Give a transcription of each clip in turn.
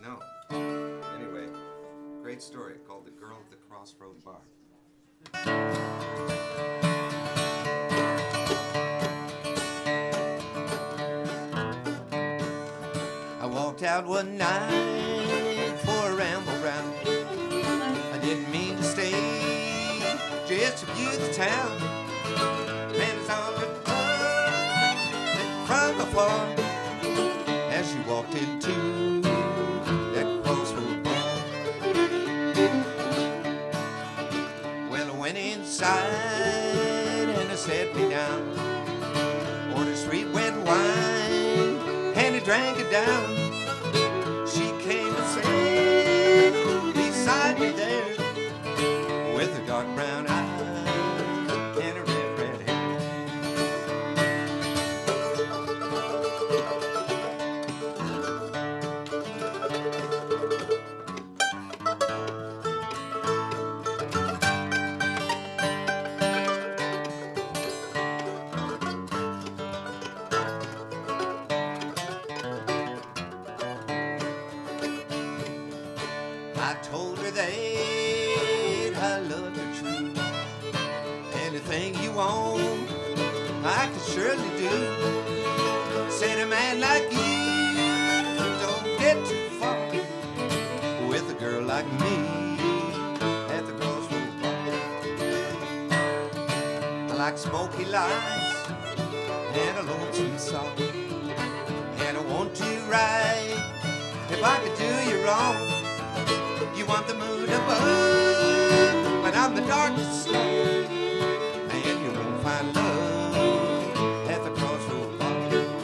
No. Anyway, great story called The Girl at the Crossroad Bar. I walked out one night for a ramble round. I didn't mean to stay just to view the town. Man was on the run from afar as she walked into that crossroad bar. Well, I went inside and I sat me down. Ordered sweet wet wine and I drank it down. She came and sat beside me there with her dark brown eyes and her red hair. I told her that I loved her true. Anything you want, I could surely do. Said a man like you don't get too far with a girl like me at the crossroad bar. I like smoky lights and a lonesome song, and I want you right if I could do you wrong. You want the moon above, but I'm the darkest star, and you won't find love at the crossroad bar.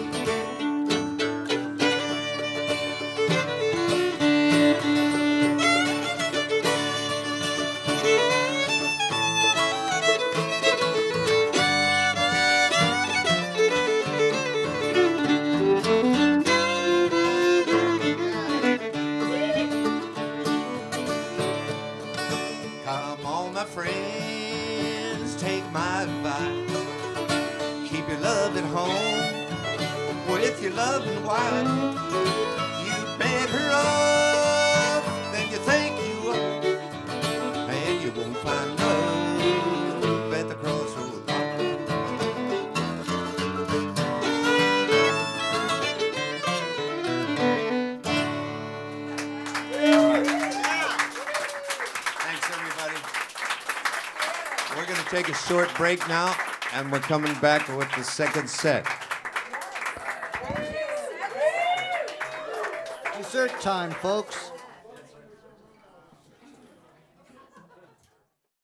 Come on, my friends, take my advice. Keep your love at home with your loving wife. You better off than you think you are, and you won't find love at the crossroad bar. Thanks, everybody. We're going to take a short break now, and we're coming back with the second set. Dessert time, folks.